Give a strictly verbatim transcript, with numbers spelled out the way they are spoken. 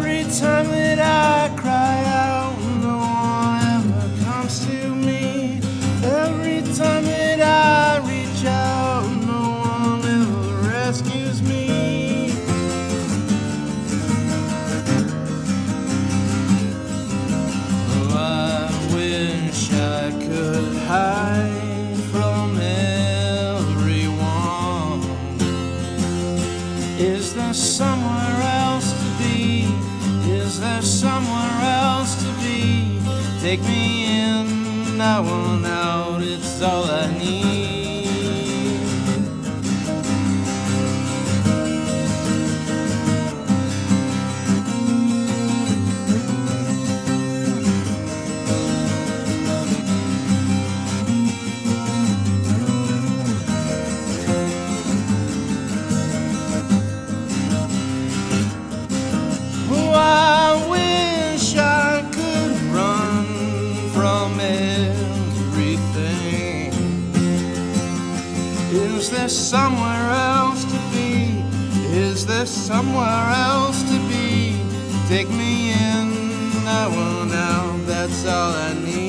Every time that I cry out, no one ever comes to me. Every time that I reach out, no one ever rescues me. Oh, I wish I could hide from everyone. Is there somewhere else to be? Is there somewhere else to be? Take me in, I want out, it's all I need. Is there somewhere else to be? Is there somewhere else to be? Take me in, I want out, that's all I need.